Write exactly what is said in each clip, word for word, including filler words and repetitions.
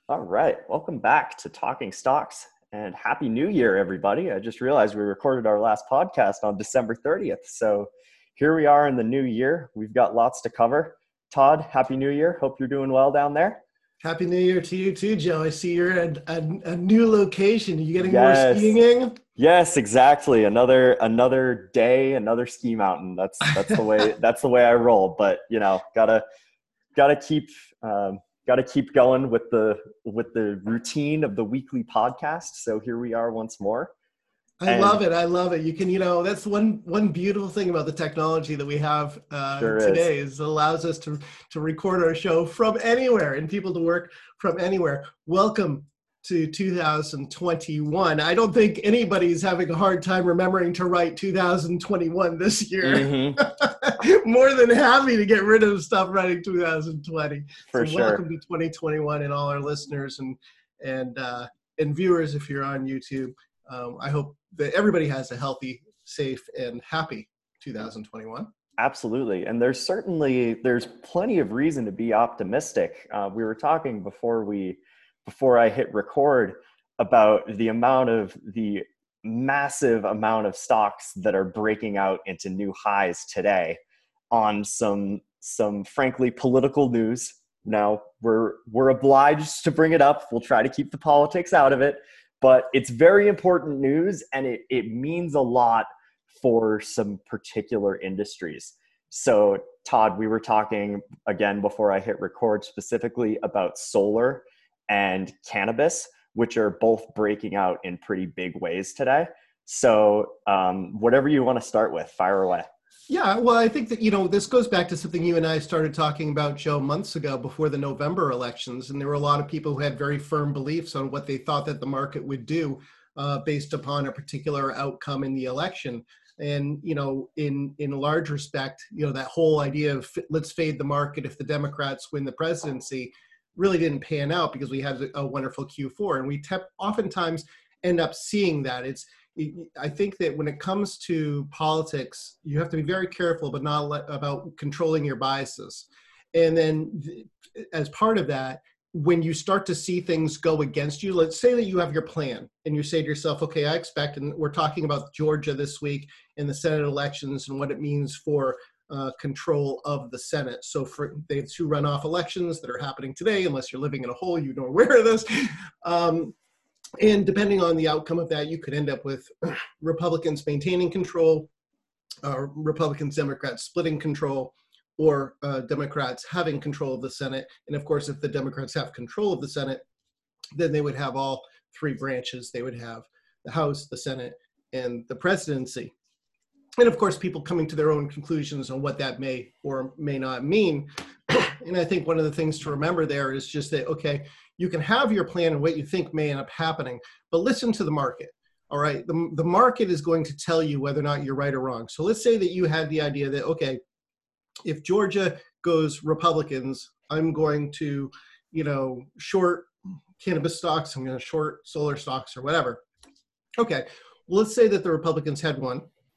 All right, welcome back to Talking Stocks and Happy New Year, everybody. I just realized we recorded our last podcast on December thirtieth. So here we are in the new year. We've got lots to cover. Todd, Happy New Year. Hope you're doing well down there. Happy New Year to you too, Joe. I see you're at a, a new location. Are you getting more Yes. skiing in? Yes, exactly. Another another day, another ski mountain. That's that's the way that's the way I roll. But you know, gotta gotta keep um, gotta keep going with the with the routine of the weekly podcast. So here we are once more. I And love it. I love it. You can, you know, that's one one beautiful thing about the technology that we have uh, sure is. today is it allows us to to record our show from anywhere and people to work from anywhere. Welcome to two thousand twenty-one. I don't think anybody's having a hard time remembering to write two thousand twenty-one this year. Mm-hmm. More than happy to get rid of stuff writing two thousand twenty. For So sure. welcome to twenty twenty-one and all our listeners and and uh, and viewers if you're on YouTube. Um, I hope that everybody has a healthy, safe, and happy two thousand twenty-one. Absolutely. And there's certainly, there's plenty of reason to be optimistic. Uh, we were talking before we, before I hit record about the amount of the massive amount of stocks that are breaking out into new highs today on some, some frankly political news. Now we're, we're obliged to bring it up. We'll try to keep the politics out of it. But it's very important news, and it, it means a lot for some particular industries. So, Todd, we were talking, again, before I hit record, specifically about solar and cannabis, which are both breaking out in pretty big ways today. So um, whatever you want to start with, fire away. Yeah, well, I think that, you know, this goes back to something you and I started talking about, Joe, months ago before the November elections. And there were a lot of people who had very firm beliefs on what they thought that the market would do uh, based upon a particular outcome in the election. And, you know, in, in large respect, you know, that whole idea of let's fade the market if the Democrats win the presidency really didn't pan out because we had a wonderful Q four. And we te- oftentimes end up seeing that. It's I think that when it comes to politics, you have to be very careful, but not let, about controlling your biases. And then as part of that, when you start to see things go against you, let's say that you have your plan and you say to yourself, okay, I expect, and we're talking about Georgia this week and the Senate elections and what it means for uh, control of the Senate. So for they have two runoff elections that are happening today, unless you're living in a hole, you know aware of this. Um, And depending on the outcome of that, you could end up with Republicans maintaining control, uh, Republicans, Democrats splitting control, or uh, Democrats having control of the Senate. And of course, if the Democrats have control of the Senate, then they would have all three branches. They would have the House, the Senate, and the presidency. And of course, people coming to their own conclusions on what that may or may not mean. And I think one of the things to remember there is just that, okay, you can have your plan and what you think may end up happening, but listen to the market. All right. The, the market is going to tell you whether or not you're right or wrong. So let's say that you had the idea that, okay, if Georgia goes Republicans, I'm going to, you know, short cannabis stocks. I'm going to short solar stocks or whatever. Okay. Well, let's say that the Republicans had won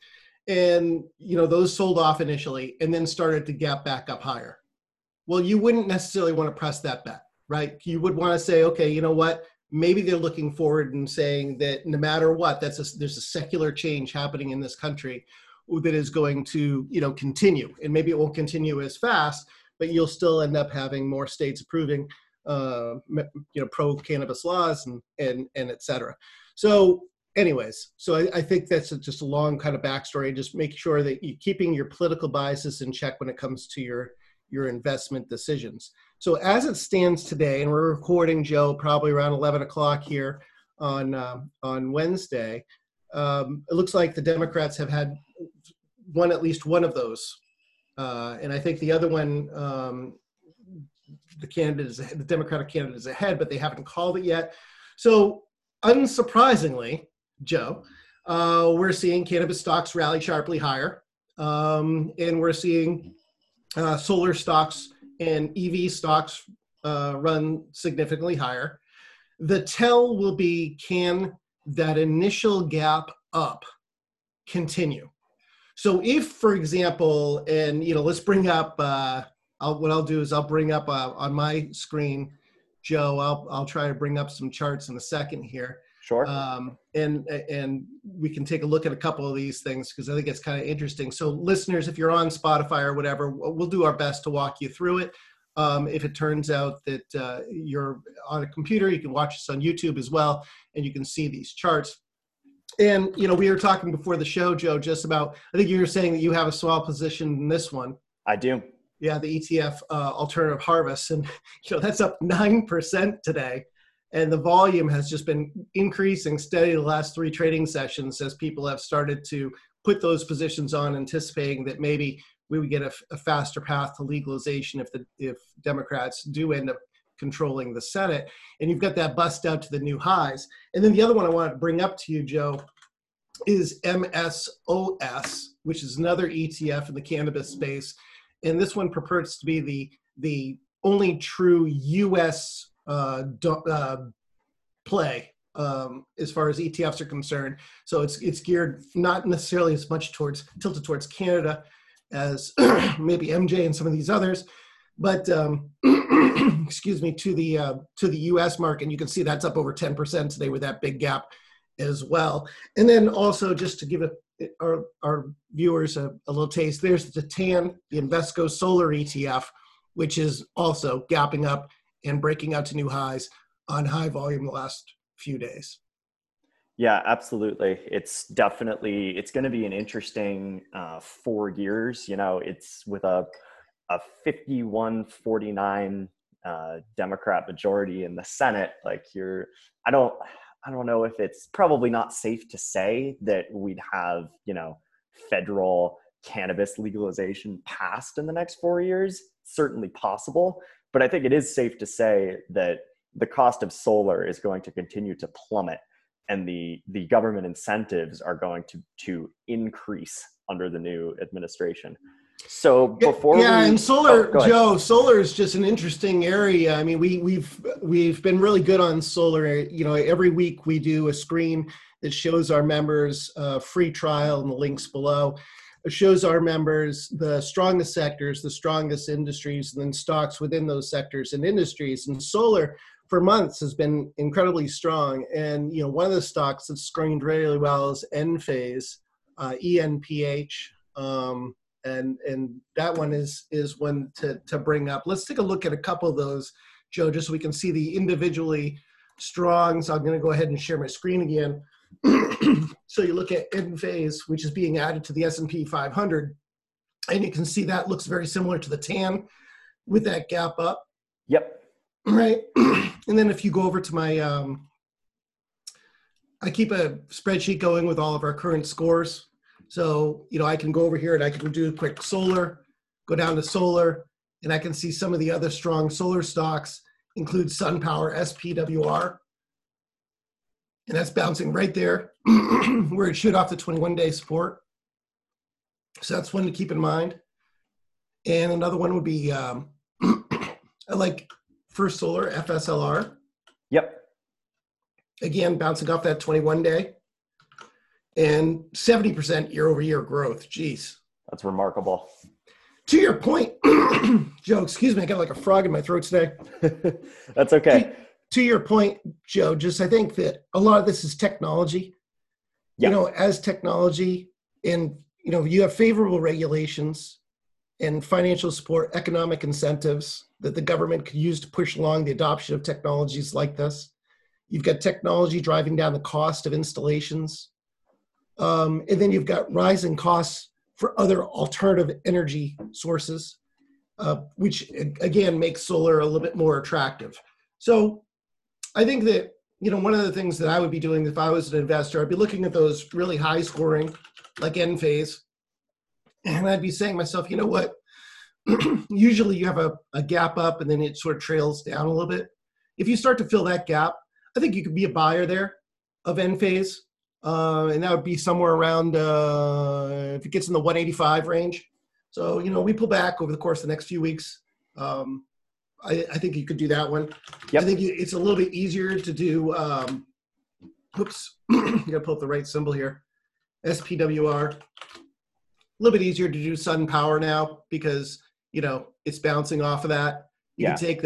and, you know, those sold off initially and then started to gap back up higher. Well, you wouldn't necessarily want to press that bet. Right? You would want to say, okay, you know what? Maybe they're looking forward and saying that no matter what, that's a, there's a secular change happening in this country that is going to, you know, continue. And maybe it won't continue as fast, but you'll still end up having more states approving, uh, you know, pro-cannabis laws and and and et cetera. So, anyways, so I, I think that's a, just a long kind of backstory. Just make sure that you're keeping your political biases in check when it comes to your your investment decisions. So as it stands today, and we're recording, Joe, probably around eleven o'clock here on uh, on Wednesday, um, it looks like the Democrats have had one, at least one of those. Uh, and I think the other one, um, the candidate is, the Democratic candidate is ahead, but they haven't called it yet. So unsurprisingly, Joe, uh, we're seeing cannabis stocks rally sharply higher. Um, and we're seeing uh, solar stocks and E V stocks uh, run significantly higher. The tell will be, can that initial gap up continue? So if, for example, and you know, let's bring up, uh, I'll, what I'll do is I'll bring up uh, on my screen Joe, I'll I'll try to bring up some charts in a second here. Sure. Um, and and we can take a look at a couple of these things because I think it's kind of interesting. So listeners, if you're on Spotify or whatever, we'll do our best to walk you through it. Um, if it turns out that uh, you're on a computer, you can watch us on YouTube as well, and you can see these charts. And, you know, we were talking before the show, Joe, just about, I think you were saying that you have a small position in this one. I do. Yeah, the E T F uh, Alternative Harvest. And, you know, that's up nine percent today. And the volume has just been increasing steady the last three trading sessions as people have started to put those positions on, anticipating that maybe we would get a, a faster path to legalization if the if Democrats do end up controlling the Senate. And you've got that bust out to the new highs. And then the other one I wanted to bring up to you, Joe, is M S O S, which is another E T F in the cannabis space. And this one purports to be the, the only true U S uh, do, uh, play um, as far as E T Fs are concerned. So it's it's geared not necessarily as much towards, tilted towards Canada as maybe M J and some of these others, but um, excuse me, to the uh, to the U S market. And you can see that's up over ten percent today with that big gap as well. And then also just to give a, our, our viewers a, a little taste, there's the T A N, the Invesco Solar E T F, which is also gapping up and breaking out to new highs on high volume the last few days. Yeah, absolutely. It's definitely, it's going to be an interesting uh, four years. You know, it's with a a fifty-one forty-nine uh, Democrat majority in the Senate. Like you're, I don't, I don't know if it's probably not safe to say that we'd have, you know, federal cannabis legalization passed in the next four years. Certainly possible, but I think it is safe to say that the cost of solar is going to continue to plummet, and the the government incentives are going to to increase under the new administration. So before yeah, we, and solar, oh, Joe, solar is just an interesting area. I mean, we we've we've been really good on solar. You know, every week we do a screen that shows our members a free trial, and the links below. It shows our members the strongest sectors, the strongest industries, and then stocks within those sectors and industries. And solar for months has been incredibly strong. And you know, one of the stocks that's screened really well is Enphase, uh, E N P H. Um, And and that one is is one to, to bring up. Let's take a look at a couple of those, Joe, just so we can see the individually strong. So I'm going to go ahead and share my screen again. So you look at Enphase, which is being added to the S and P five hundred, and you can see that looks very similar to the T A N with that gap up. Yep. Right. And then if you go over to my, um, I keep a spreadsheet going with all of our current scores. So, you know, I can go over here and I can do a quick solar, go down to solar, and I can see some of the other strong solar stocks include SunPower, S P W R. And that's bouncing right there where it should off the twenty-one day support. So that's one to keep in mind. And another one would be, um, I like First Solar, F S L R. Yep. Again, bouncing off that twenty-one day. And seventy percent year over year growth. Jeez. That's remarkable. To your point, Joe, excuse me, I got like a frog in my throat today. That's okay. To, to your point, Joe, just I think that a lot of this is technology. Yeah. You know, as technology and, you know, you have favorable regulations and financial support, economic incentives that the government could use to push along the adoption of technologies like this. You've got technology driving down the cost of installations. Um, and then you've got rising costs for other alternative energy sources, uh, which again makes solar a little bit more attractive. So I think that, you know, one of the things that I would be doing if I was an investor, I'd be looking at those really high scoring like Enphase, and I'd be saying to myself, you know what, usually you have a, a gap up and then it sort of trails down a little bit. If you start to fill that gap, I think you could be a buyer there of Enphase. Uh, and that would be somewhere around, uh, if it gets in the one eighty-five range. So, you know, we pull back over the course of the next few weeks. Um, I, I think you could do that one. Yep. I think it's a little bit easier to do, um, oops, you gotta pull up the right symbol here. S P W R. A little bit easier to do SunPower now because, you know, it's bouncing off of that. You yeah. can take that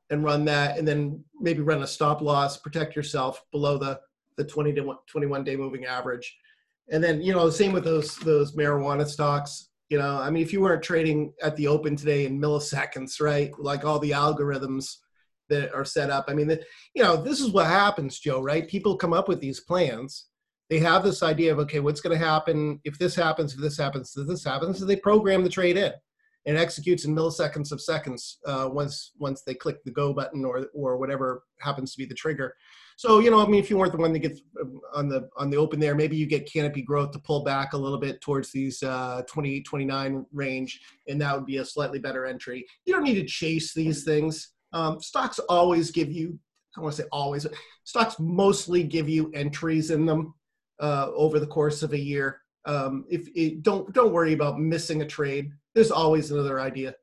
and run that, and then maybe run a stop loss, protect yourself below the the twenty to twenty-one day moving average. And then, you know, the same with those those marijuana stocks. You know, I mean, if you weren't trading at the open today in milliseconds, right? Like all the algorithms that are set up. I mean, the, you know, this is what happens, Joe, right? People come up with these plans. They have this idea of, okay, what's going to happen if this happens, if this happens, if this happens. So they program the trade in, and it executes in milliseconds of seconds uh, once once they click the go button or or whatever happens to be the trigger. So, you know, I mean, if you weren't the one that gets on the on the open there, maybe you get Canopy Growth to pull back a little bit towards these uh, twenty-eight, twenty-nine range, and that would be a slightly better entry. You don't need to chase these things. Um, stocks always give you, I don't want to say always, stocks mostly give you entries in them uh, over the course of a year. Um, if it, don't don't worry about missing a trade. There's always another idea.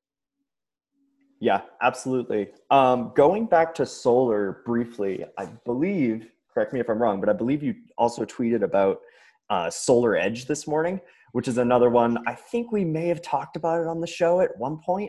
Yeah, absolutely. Um, going back to solar briefly, I believe, correct me if I'm wrong, but I believe you also tweeted about uh, Solar Edge this morning, which is another one. I think we may have talked about it on the show at one point,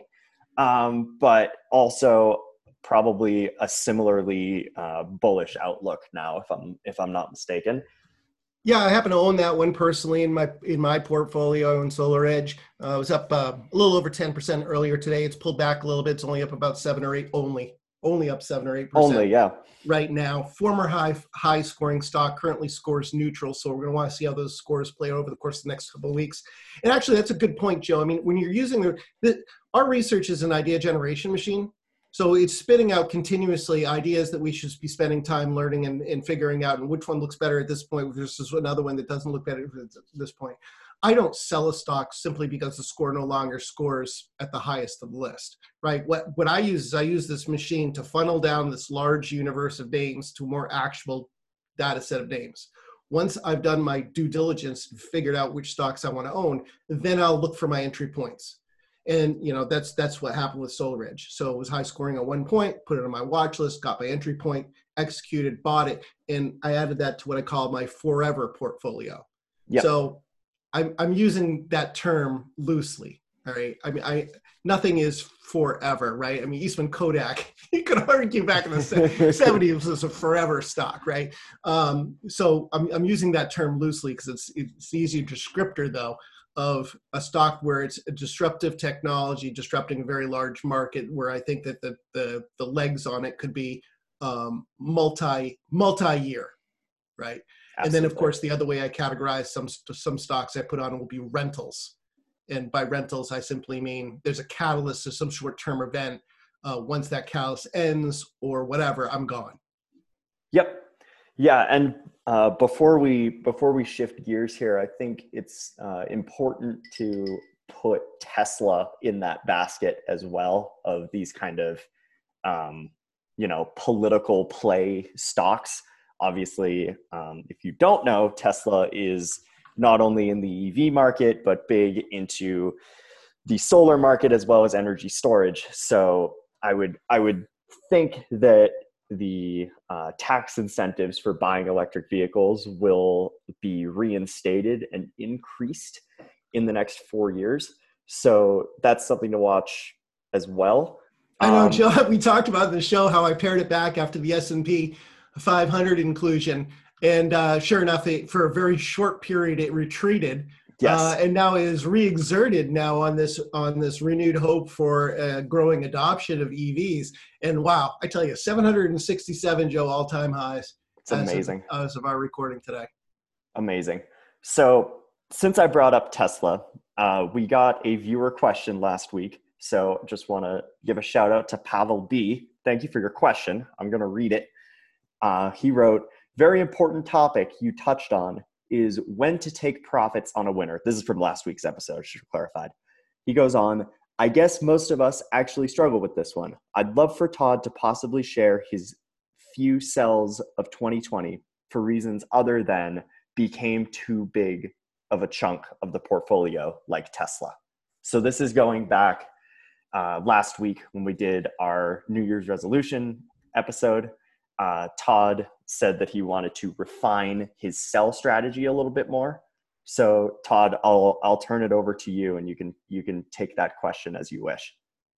um, but also probably a similarly uh, bullish outlook now, if I'm if I'm not mistaken. Yeah, I happen to own that one personally in my in my portfolio on Solar Edge. Uh, it was up uh, a little over ten percent earlier today. It's pulled back a little bit. It's only up about seven or eight, only, only up seven or eight percent. Only, yeah. Right now. Former high high scoring stock currently scores neutral. So we're going to want to see how those scores play over the course of the next couple of weeks. And actually, that's a good point, Joe. I mean, when you're using the, the our research is an idea generation machine. So it's spitting out continuously ideas that we should be spending time learning and, and figuring out, and which one looks better at this point versus another one that doesn't look better at this point. I don't sell a stock simply because the score no longer scores at the highest of the list, right? What, what I use is I use this machine to funnel down this large universe of names to a more actual data set of names. Once I've done my due diligence and figured out which stocks I want to own, then I'll look for my entry points. And, you know, that's that's what happened with Solar Edge. So it was high scoring at one point, put it on my watch list, got my entry point, executed, bought it, and I added that to what I call my forever portfolio. Yep. So I'm I'm using that term loosely. All right. I mean, I nothing is forever, right? I mean, Eastman Kodak, you could argue back in the seventies was a forever stock, right? Um, so I'm I'm using that term loosely because it's it's the easier descriptor though of a stock where it's a disruptive technology disrupting a very large market, where I think that the the, the legs on it could be um, multi multi year, right? Absolutely. And then of course the other way I categorize some some stocks I put on will be rentals, and by rentals I simply mean there's a catalyst or some short term event. Uh, once that catalyst ends or whatever, I'm gone. Yep. Yeah, and uh, before we before we shift gears here, I think it's uh, important to put Tesla in that basket as well of these kind of um, you know political play stocks. Obviously, um, if you don't know, Tesla is not only in the E V market but big into the solar market as well as energy storage. So I would I would think that the uh, tax incentives for buying electric vehicles will be reinstated and increased in the next four years. So that's something to watch as well. I know, um, Joe, we talked about in the show how I pared it back after the S and P five hundred inclusion. And uh, sure enough, it, for a very short period, it retreated. Yes. Uh, and now is re-exerted now on this on this renewed hope for uh, growing adoption of E Vs. And wow, I tell you, seven hundred sixty-seven, Joe, all-time highs. It's amazing. As of, as of our recording today. Amazing. So since I brought up Tesla, uh, we got a viewer question last week. So just want to give a shout out to Pavel B. Thank you for your question. I'm going to read it. Uh, he wrote, very important topic you touched on is when to take profits on a winner. This is from last week's episode, should be clarified. He goes on, I guess most of us actually struggle with this one. I'd love for Todd to possibly share his few sells of twenty twenty for reasons other than became too big of a chunk of the portfolio like Tesla. So this is going back uh, last week when we did our New Year's resolution episode. Uh, Todd said that he wanted to refine his sell strategy a little bit more. So Todd, I'll I'll turn it over to you, and you can you can take that question as you wish.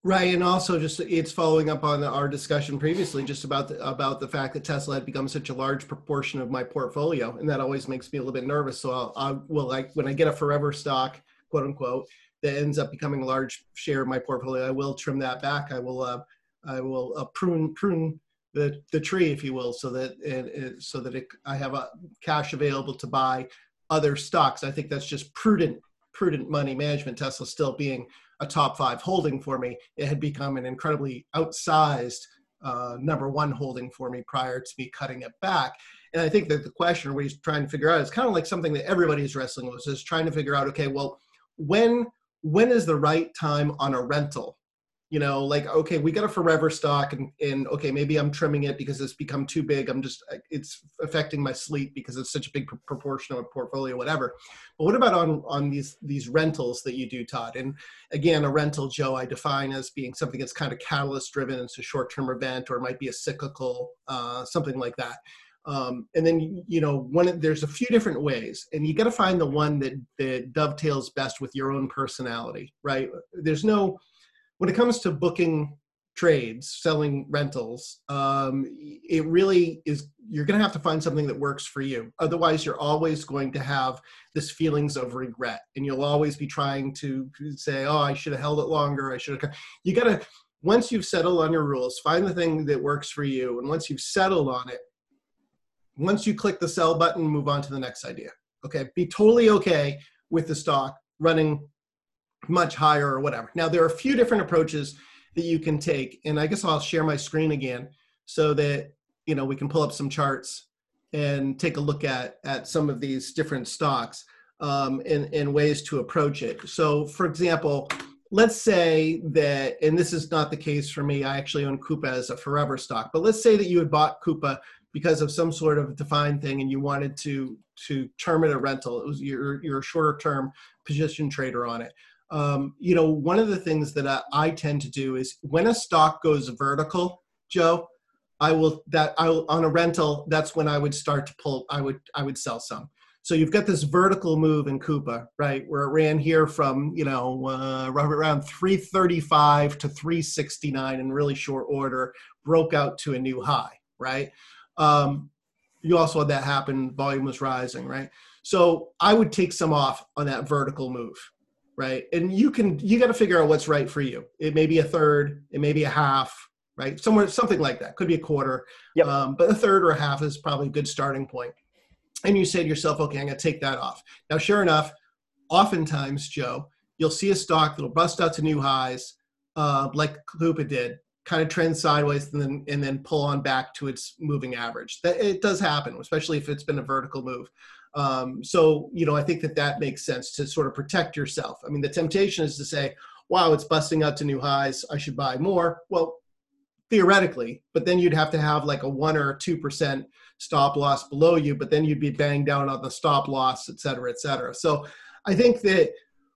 Right, and also just it's following up on our discussion previously, just about the, about the fact that Tesla had become such a large proportion of my portfolio, and that always makes me a little bit nervous. So I'll, I will like when I get a forever stock, quote unquote, that ends up becoming a large share of my portfolio, I will trim that back. I will uh, I will uh, prune prune the the tree, if you will, so that it, it so that it, I have a cash available to buy other stocks. I think that's just prudent prudent money management. Tesla still being a top five holding for me, it had become an incredibly outsized uh, number one holding for me prior to me cutting it back. And I think that the question we're trying to figure out is kind of like something that everybody's wrestling with, is trying to figure out, okay, well, when when is the right time on a rental? You know, like, okay, we got a forever stock and, and okay, maybe I'm trimming it because it's become too big. I'm just, it's affecting my sleep because it's such a big pr- proportion of a portfolio, whatever. But what about on, on these, these rentals that you do, Todd? And again, a rental, Joe, I define as being something that's kind of catalyst driven. It's a short-term event, or it might be a cyclical, uh, something like that. Um, and then, you know, one, there's a few different ways, and you got to find the one that, that dovetails best with your own personality, right? There's no, when it comes to booking trades, selling rentals, um, it really is, you're going to have to find something that works for you. Otherwise, you're always going to have this feelings of regret, and you'll always be trying to say, oh, I should have held it longer. I should have, you got to, once you've settled on your rules, find the thing that works for you. And once you've settled on it, once you click the sell button, move on to the next idea. Okay. Be totally okay with the stock running much higher or whatever. Now, there are a few different approaches that you can take, and I guess I'll share my screen again so that, you know, we can pull up some charts and take a look at, at some of these different stocks um, and, and ways to approach it. So, for example, let's say that, and this is not the case for me, I actually own Coupa as a forever stock, but let's say that you had bought Coupa because of some sort of defined thing and you wanted to, to term it a rental. It was your, your shorter term position trader on it. Um, you know, one of the things that I, I tend to do is when a stock goes vertical, Joe, I will, that I will, on a rental, that's when I would start to pull, I would, I would sell some. So you've got this vertical move in Coupa, right? Where it ran here from, you know, uh, around three thirty-five to three sixty-nine in really short order, broke out to a new high, right? Um, you also had that happen, volume was rising, right? So I would take some off on that vertical move. Right. And you can, you got to figure out what's right for you. It may be a third, it may be a half, right? Somewhere, something like that. Could be a quarter. Yep. Um, but a third or a half is probably a good starting point. And you say to yourself, okay, I'm going to take that off. Now, sure enough, oftentimes, Joe, you'll see a stock that'll bust out to new highs, uh, like Coupa did, kind of trend sideways and then, and then pull on back to its moving average. That it does happen, especially if it's been a vertical move. Um, so, you know, I think that that makes sense to sort of protect yourself. I mean, the temptation is to say, wow, it's busting out to new highs, I should buy more. Well, theoretically, but then you'd have to have like a one or two percent stop loss below you, but then you'd be banged down on the stop loss, et cetera, et cetera. So I think that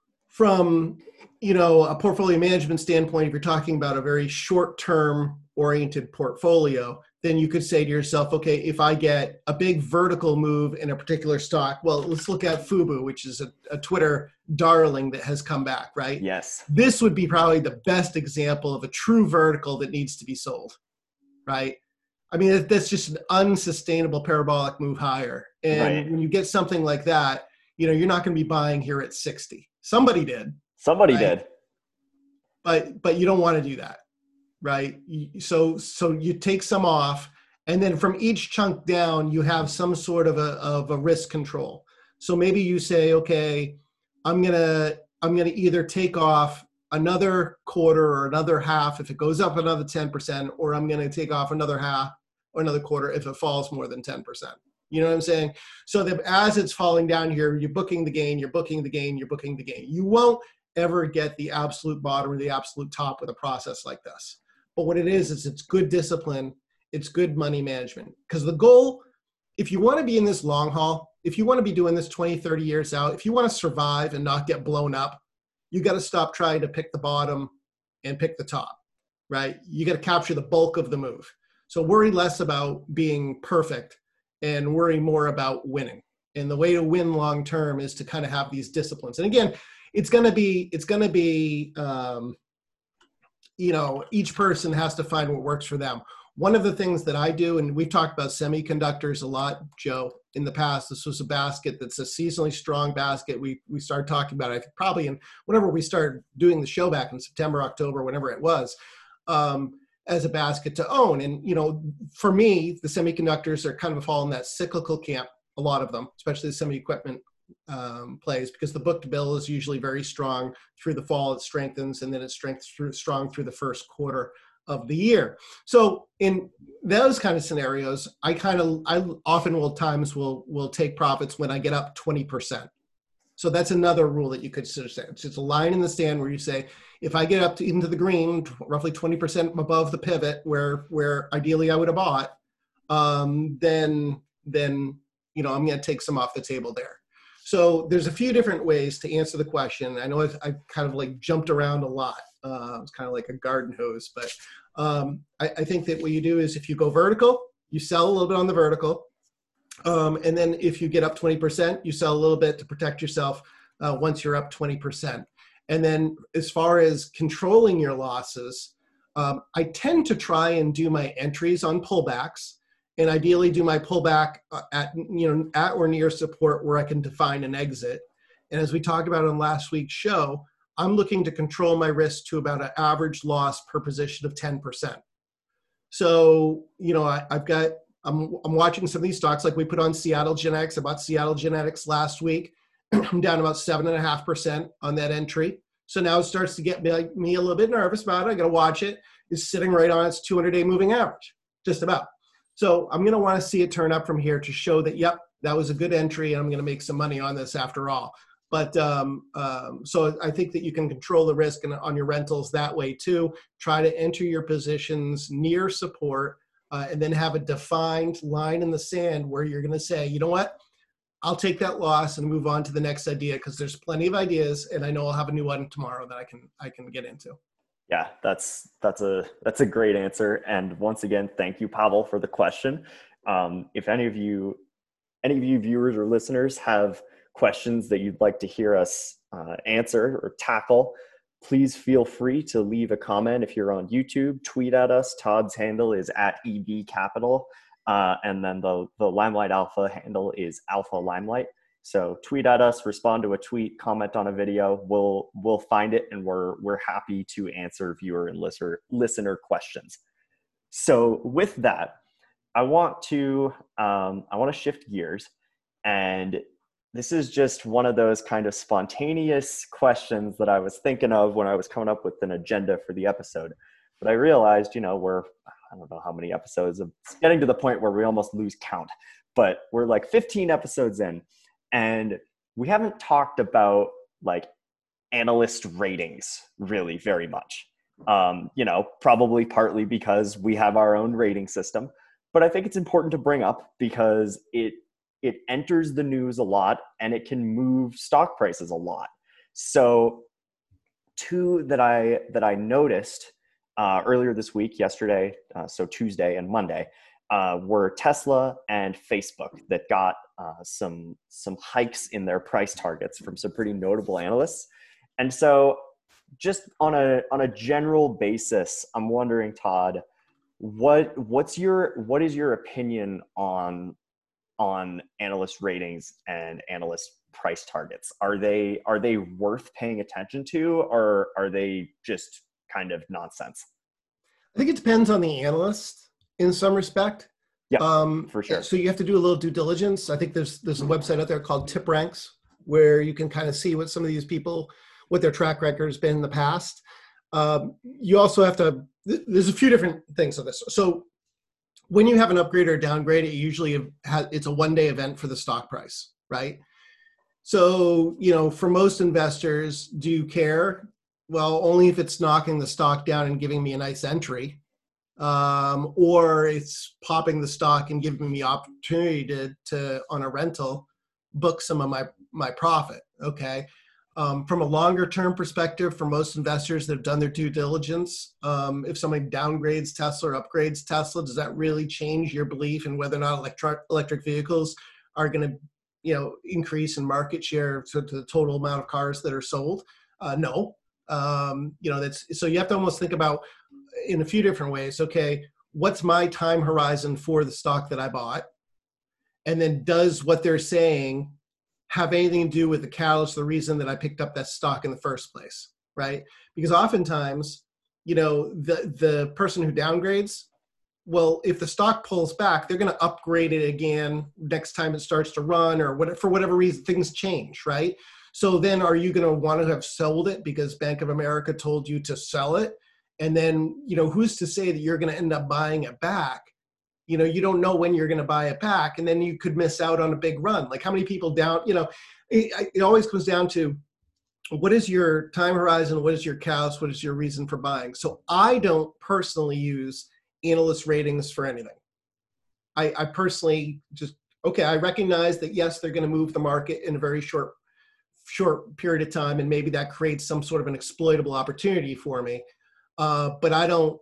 from, you know, a portfolio management standpoint, if you're talking about a very short-term oriented portfolio, then you could say to yourself, okay, if I get a big vertical move in a particular stock, well, let's look at Fubo, which is a, a Twitter darling that has come back, right? Yes. This would be probably the best example of a true vertical that needs to be sold, right? I mean, that's just an unsustainable parabolic move higher. And right. When you get something like that, you know, you're not going to be buying here at sixty. Somebody did. Somebody right? did. But but you don't want to do that. Right. So, so you take some off, and then from each chunk down, you have some sort of a, of a risk control. So maybe you say, okay, I'm going to, I'm going to either take off another quarter or another half if it goes up another ten percent, or I'm going to take off another half or another quarter if it falls more than ten percent. You know what I'm saying? So that as it's falling down here, you're booking the gain, you're booking the gain, you're booking the gain. You won't ever get the absolute bottom or the absolute top with a process like this. But what it is, is it's good discipline. It's good money management. Because the goal, if you want to be in this long haul, if you want to be doing this twenty, thirty years out, if you want to survive and not get blown up, you got to stop trying to pick the bottom and pick the top, right? You got to capture the bulk of the move. So worry less about being perfect and worry more about winning. And the way to win long term is to kind of have these disciplines. And again, it's going to be, it's going to be, um, you know, each person has to find what works for them. One of the things that I do, and we've talked about semiconductors a lot, Joe, in the past. This was a basket that's a seasonally strong basket. We we started talking about it probably in whenever we started doing the show back in September, October, whenever it was, um, as a basket to own. And you know, for me, the semiconductors are kind of fall in that cyclical camp. A lot of them, especially the semi equipment um, plays, because the book to bill is usually very strong through the fall. It strengthens, and then it strengthens through, strong through the first quarter of the year. So in those kind of scenarios, I kind of, I often will times will, will take profits when I get up twenty percent. So that's another rule that you could sort of say. It's just a line in the sand where you say, if I get up to into the green, roughly twenty percent above the pivot where, where ideally I would have bought, um, then, then, you know, I'm going to take some off the table there. So there's a few different ways to answer the question. I know I've, I've kind of like jumped around a lot. Uh, it's kind of like a garden hose, but um, I, I think that what you do is if you go vertical, you sell a little bit on the vertical. Um, and then if you get up twenty percent, you sell a little bit to protect yourself uh, once you're up twenty percent. And then as far as controlling your losses, um, I tend to try and do my entries on pullbacks, and ideally do my pullback at, you know, at or near support where I can define an exit. And as we talked about on last week's show, I'm looking to control my risk to about an average loss per position of ten percent. So, you know, I, I've got, I'm, I'm watching some of these stocks, like we put on Seattle Genetics. I bought Seattle Genetics last week. I'm down about seven and a half percent on that entry. So now it starts to get me, like, me a little bit nervous about it. I got to watch it. It's sitting right on its two hundred day moving average, just about. So I'm going to want to see it turn up from here to show that, yep, that was a good entry, and I'm going to make some money on this after all. But um, um, so I think that you can control the risk in, on your rentals that way too. Try to enter your positions near support, uh, and then have a defined line in the sand where you're going to say, you know what, I'll take that loss and move on to the next idea, because there's plenty of ideas, and I know I'll have a new one tomorrow that I can I can get into. Yeah, that's that's a that's a great answer. And once again, thank you, Pavel, for the question. Um, if any of you, any of you viewers or listeners have questions that you'd like to hear us uh, answer or tackle, please feel free to leave a comment. If you're on YouTube, tweet at us. Todd's handle is at E B Capital, uh, and then the the Limelight Alpha handle is Alpha Limelight. So tweet at us, respond to a tweet, comment on a video. We'll we'll find it, and we're we're happy to answer viewer and listener listener questions. So with that, I want to um, I want to shift gears, and this is just one of those kind of spontaneous questions that I was thinking of when I was coming up with an agenda for the episode. But I realized, you know, we're I don't know how many episodes of it's getting to the point where we almost lose count, but we're like fifteen episodes in. And we haven't talked about like analyst ratings really very much. Um, you know, probably partly because we have our own rating system, but I think it's important to bring up because it it enters the news a lot and it can move stock prices a lot. So two that I that I noticed uh, earlier this week, yesterday, uh, so Tuesday and Monday, Uh, were Tesla and Facebook that got uh, some some hikes in their price targets from some pretty notable analysts. And so just on a on a general basis, I'm wondering, Todd, what what's your what is your opinion on on analyst ratings and analyst price targets? Are they are they worth paying attention to, or are they just kind of nonsense? I think it depends on the analyst in some respect. Yeah, um, for sure. So you have to do a little due diligence. I think there's there's a website out there called TipRanks where you can kind of see what some of these people, what their track record has been in the past. Um, you also have to, there's a few different things of this. So when you have an upgrade or downgrade, it usually has, it's a one day event for the stock price, right? So, you know, for most investors, do you care? Well, only if it's knocking the stock down and giving me a nice entry. Um, or it's popping the stock and giving me opportunity to, to on a rental, book some of my, my profit. Okay. Um, from a longer term perspective, for most investors that have done their due diligence, um, if somebody downgrades Tesla or upgrades Tesla, does that really change your belief in whether or not electric electric vehicles are going to, you know, increase in market share to, to the total amount of cars that are sold? Uh, no. Um, you know, that's so you have to almost think about in a few different ways. Okay, what's my time horizon for the stock that I bought? And then does what they're saying have anything to do with the catalyst, the reason that I picked up that stock in the first place, right? Because oftentimes, you know, the, the person who downgrades, well, if the stock pulls back, they're going to upgrade it again next time it starts to run, or what, for whatever reason, things change, right? So then are you going to want to have sold it because Bank of America told you to sell it? And then, you know, who's to say that you're going to end up buying it back? You know, you don't know when you're going to buy it back, and then you could miss out on a big run. Like how many people down, you know, it, it always comes down to what is your time horizon? What is your catalyst? What is your reason for buying? So I don't personally use analyst ratings for anything. I, I personally just, okay, I recognize that, yes, they're going to move the market in a very short, short period of time, and maybe that creates some sort of an exploitable opportunity for me. Uh, but I don't,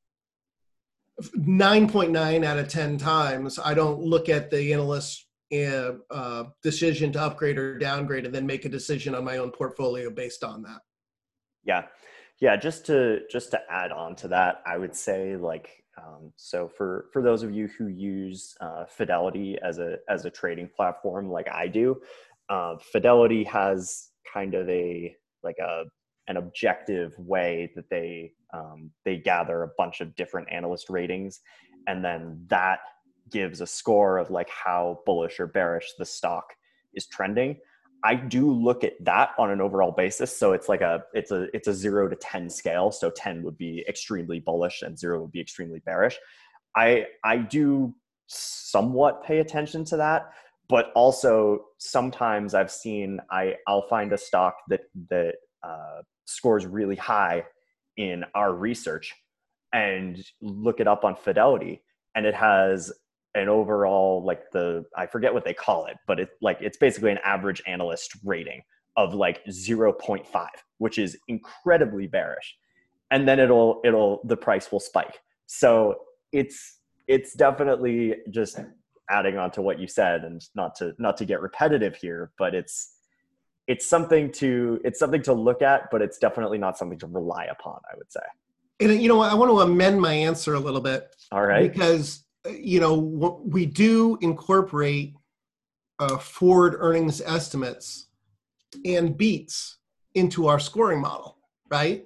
nine point nine out of ten times, I don't look at the analyst's uh, uh, decision to upgrade or downgrade and then make a decision on my own portfolio based on that. Yeah. Yeah. Just to, just to add on to that, I would say like, um, so for, for those of you who use uh, Fidelity as a, as a trading platform, like I do, uh, Fidelity has kind of a, like a, an objective way that they, um, they gather a bunch of different analyst ratings. And then that gives a score of like how bullish or bearish the stock is trending. I do look at that on an overall basis. So it's like a, it's a, it's a zero to ten scale. So ten would be extremely bullish and zero would be extremely bearish. I, I do somewhat pay attention to that, but also sometimes I've seen, I, I'll find a stock that, that, uh, scores really high in our research and look it up on Fidelity, and it has an overall, like the, I forget what they call it, but it like, it's basically an average analyst rating of like zero point five, which is incredibly bearish. And then it'll, it'll, the price will spike. So it's, it's definitely just adding on to what you said, and not to, not to get repetitive here, but it's, it's something to, it's something to look at, but it's definitely not something to rely upon, I would say. And you know what, I want to amend my answer a little bit. All right. Because, you know, we do incorporate uh, forward earnings estimates and beats into our scoring model, right?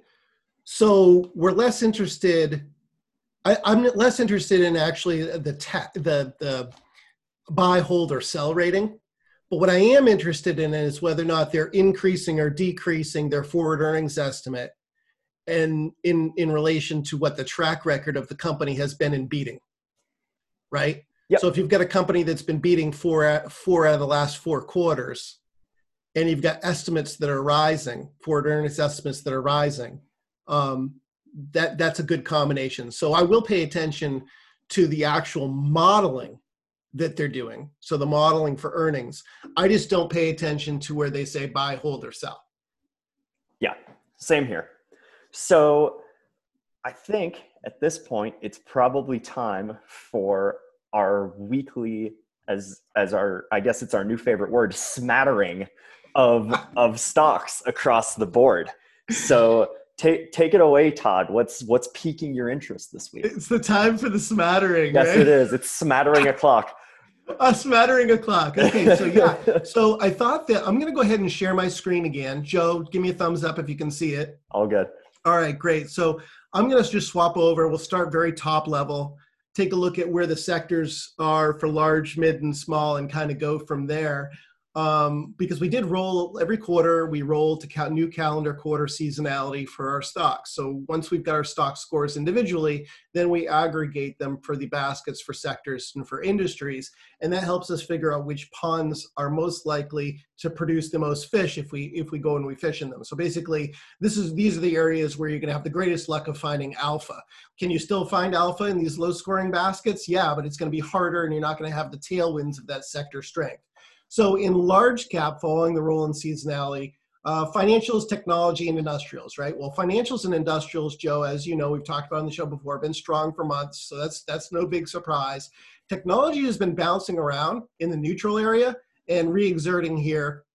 So we're less interested, I, I'm less interested in actually the, ta- the, the buy, hold, or sell rating. But what I am interested in is whether or not they're increasing or decreasing their forward earnings estimate, and in, in relation to what the track record of the company has been in beating, right? Yep. So if you've got a company that's been beating four, four out of the last four quarters, and you've got estimates that are rising, forward earnings estimates that are rising, um, that, that's a good combination. So I will pay attention to the actual modeling that they're doing. So the modeling for earnings. I just don't pay attention to where they say buy, hold, or sell. Yeah, same here. So I think at this point, it's probably time for our weekly, as, as our, I guess it's our new favorite word, smattering of, of stocks across the board. So take, take it away, Todd. What's, what's piquing your interest this week? It's the time for the smattering. Yes, right? it is. It's smattering o'clock. A smattering o'clock. Okay, so yeah. So I thought that I'm going to go ahead and share my screen again. Joe, give me a thumbs up if you can see it. All good. All right, great. So I'm going to just swap over. We'll start very top level, take a look at where the sectors are for large, mid, and small, and kind of go from there. Um, because we did roll every quarter, we roll to count new calendar quarter seasonality for our stocks. So once we've got our stock scores individually, then we aggregate them for the baskets for sectors and for industries. And that helps us figure out which ponds are most likely to produce the most fish if we if we go and we fish in them. So basically, this is these are the areas where you're going to have the greatest luck of finding alpha. Can you still find alpha in these low scoring baskets? Yeah, but it's going to be harder, and you're not going to have the tailwinds of that sector strength. So in large cap, following the roll in seasonality, uh, financials, technology, and industrials, right? Well, financials and industrials, Joe, as you know, we've talked about on the show before, have been strong for months, so that's that's no big surprise. Technology has been bouncing around in the neutral area and re-exerting here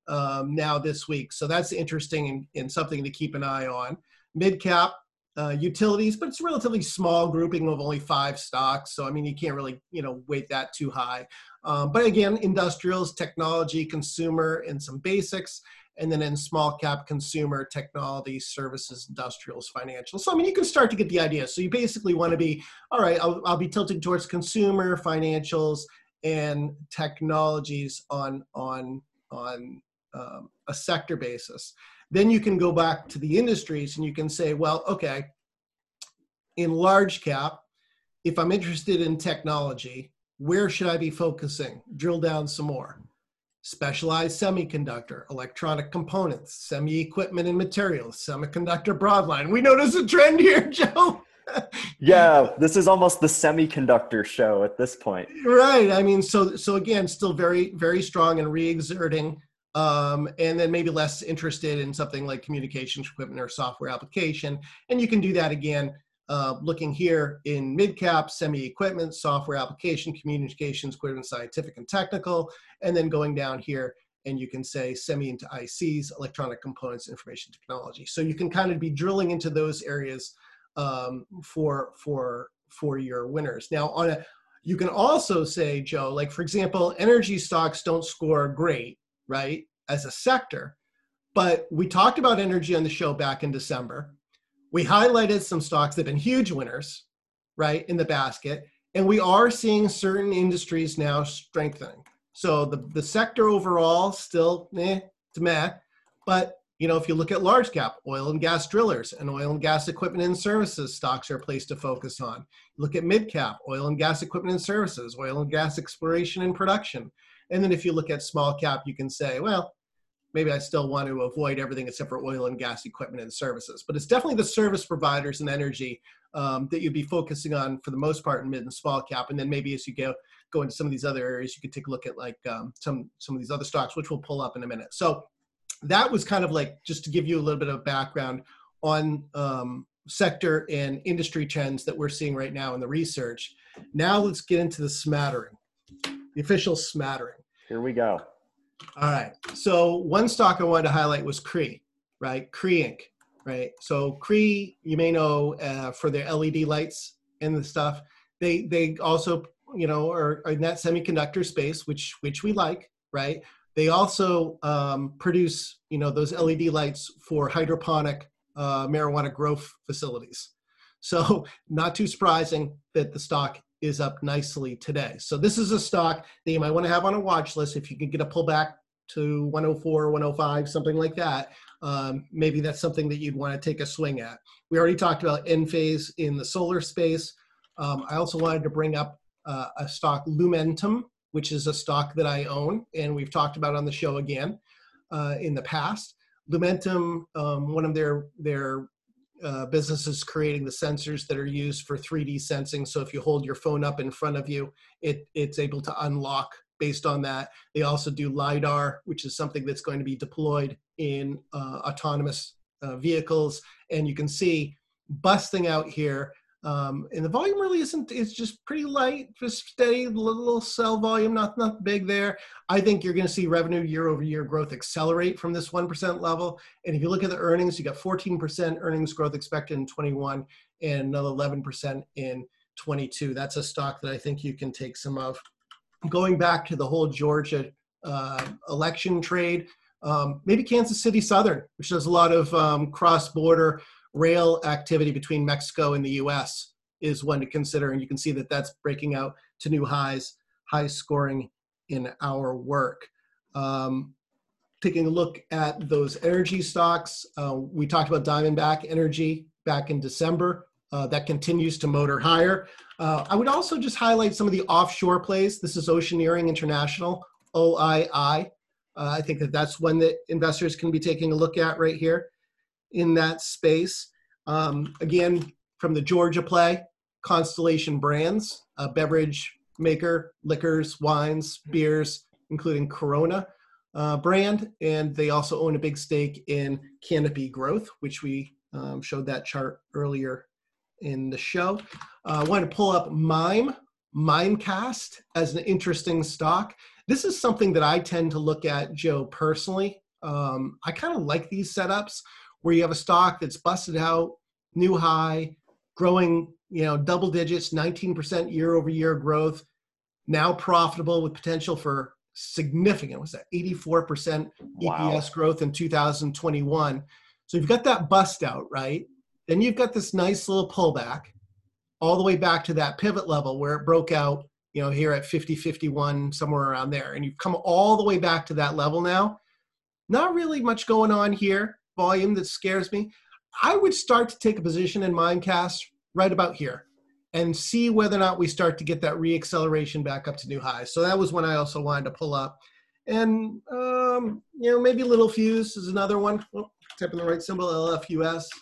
um, now this week. So that's interesting and, and something to keep an eye on. Mid-cap, uh, utilities, but it's a relatively small grouping of only five stocks. So, I mean, you can't really, you know, weight that too high. Um, but again, industrials, technology, consumer, and some basics. And then in small cap, consumer, technology, services, industrials, financial. So, I mean, you can start to get the idea. So you basically want to be, all right, I'll, I'll be tilting towards consumer, financials, and technologies on, on, on um, a sector basis. Then you can go back to the industries and you can say, well, okay, in large cap, if I'm interested in technology, where should I be focusing? Drill down some more. Specialized semiconductor, electronic components, semi-equipment and materials, semiconductor broadline. We notice a trend here, Joe. Yeah, this is almost the semiconductor show at this point. Right. I mean, so so again, still very, very strong and re-exerting. Um, and then maybe less interested in something like communications equipment or software application. And you can do that again, uh, looking here in mid-cap, semi-equipment, software application, communications equipment, scientific and technical, and then going down here and you can say semi into I Cs, electronic components, information technology. So you can kind of be drilling into those areas um, for, for, for your winners. Now, on a, you can also say, Joe, like for example, energy stocks don't score great, right, as a sector. But we talked about energy on the show back in December. We highlighted some stocks that have been huge winners, right, in the basket. And we are seeing certain industries now strengthening. So the, the sector overall still, eh, it's meh. But, you know, if you look at large cap, oil and gas drillers and oil and gas equipment and services stocks are a place to focus on. Look at mid cap, oil and gas equipment and services, oil and gas exploration and production. And then if you look at small cap, you can say, well, maybe I still want to avoid everything except for oil and gas equipment and services. But it's definitely the service providers and energy um, that you'd be focusing on for the most part in mid and small cap. And then maybe as you go go into some of these other areas, you could take a look at like um, some, some of these other stocks, which we'll pull up in a minute. So that was kind of like just to give you a little bit of background on um, sector and industry trends that we're seeing right now in the research. Now let's get into the smattering, the official smattering. Here we go. All right. So one stock I wanted to highlight was Cree, right? Cree Incorporated, right? So Cree, you may know uh, for their L E D lights and the stuff. They they also, you know, are, are in that semiconductor space, which which we like, right? They also um, produce, you know, those L E D lights for hydroponic uh, marijuana growth facilities. So not too surprising that the stock is up nicely today. So this is a stock that you might want to have on a watch list. If you could get a pullback to one oh four, one oh five, something like that, um, maybe that's something that you'd want to take a swing at. We already talked about Enphase in the solar space. Um, I also wanted to bring up uh, a stock, Lumentum, which is a stock that I own, and we've talked about on the show again uh, in the past. Lumentum, um, one of their, their Uh, businesses creating the sensors that are used for three D sensing. So if you hold your phone up in front of you, it, it's able to unlock based on that. They also do LiDAR, which is something that's going to be deployed in uh, autonomous uh, vehicles. And you can see busting out here. Um, and the volume really isn't, it's just pretty light, just steady, little cell volume, not, not big there. I think you're going to see revenue year over year growth accelerate from this one percent level. And if you look at the earnings, you got fourteen percent earnings growth expected in twenty-one and another eleven percent in twenty-two. That's a stock that I think you can take some of. Going back to the whole Georgia uh, election trade, um, maybe Kansas City Southern, which does a lot of um, cross-border rail activity between Mexico and the U S is one to consider. And you can see that that's breaking out to new highs, high scoring in our work. Um, taking a look at those energy stocks, uh, we talked about Diamondback Energy back in December. Uh, that continues to motor higher. Uh, I would also just highlight some of the offshore plays. This is Oceaneering International, O I I. Uh, I think that that's one that investors can be taking a look at right here in that space. Um, again, from the Georgia play, Constellation Brands, a beverage maker, liquors, wines, beers, including Corona uh, brand. And they also own a big stake in Canopy Growth, which we um, showed that chart earlier in the show. Uh, I want to pull up Mime, Mimecast as an interesting stock. This is something that I tend to look at, Joe, personally, Um, I kind of like these setups where you have a stock that's busted out, new high, growing, you know, double digits, nineteen percent year over year growth, now profitable with potential for significant, what's that, eighty-four percent E P S Wow. growth in two thousand twenty-one. So you've got that bust out, right? Then you've got this nice little pullback all the way back to that pivot level where it broke out, you know, here at fifty, fifty-one, somewhere around there. And you've come all the way back to that level now. Not really much going on here, volume that scares me. I would start to take a position in Mimecast right about here and see whether or not we start to get that reacceleration back up to new highs. So that was one I also wanted to pull up. And, um, you know, maybe Little Fuse is another one. Oh, type in the right symbol, L F U S.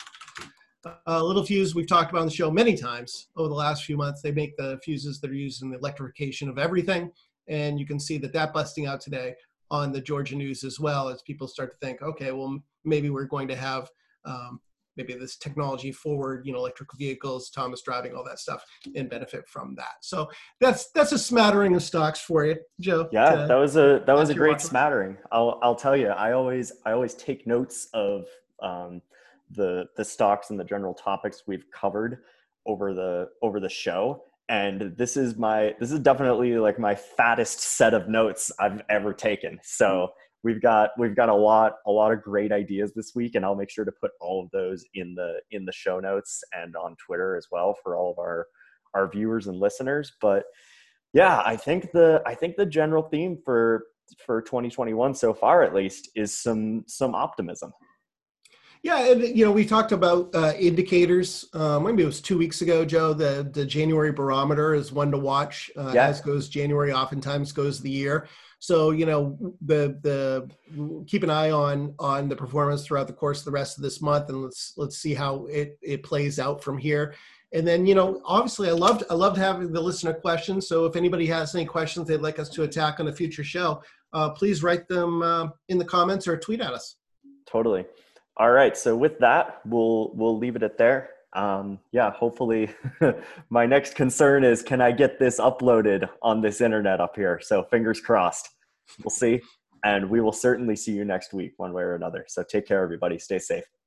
Uh, Little Fuse, we've talked about on the show many times over the last few months. They make the fuses that are used in the electrification of everything. And you can see that that busting out today on the Georgia news as well, as people start to think, okay, well, maybe we're going to have um, maybe this technology forward, you know, electric vehicles, autonomous driving, all that stuff, and benefit from that. So that's that's a smattering of stocks for you, Joe. Yeah, to that was a that add was to a your great watch list. smattering. I'll I'll tell you, I always I always take notes of um, the the stocks and the general topics we've covered over the over the show. And this is my this is definitely like my fattest set of notes I've ever taken. So we've got we've got a lot a lot of great ideas this week, and I'll make sure to put all of those in the in the show notes and on Twitter as well for all of our our viewers and listeners. But yeah, I think the I think the general theme for for twenty twenty-one so far, at least, is some some optimism. Yeah, and you know, we talked about uh, indicators. Um, maybe it was two weeks ago, Joe. The the January barometer is one to watch. Uh, Yeah, as goes January, oftentimes goes the year. So you know, the the keep an eye on on the performance throughout the course of the rest of this month, and let's let's see how it it plays out from here. And then you know, obviously, I loved I loved having the listener questions. So if anybody has any questions they'd like us to attack on a future show, uh, please write them uh, in the comments or tweet at us. totally. All right, so with that, we'll we'll leave it at there. Um, yeah, hopefully, my next concern is, can I get this uploaded on this internet up here? So fingers crossed. We'll see, and we will certainly see you next week, one way or another. So take care, everybody. Stay safe.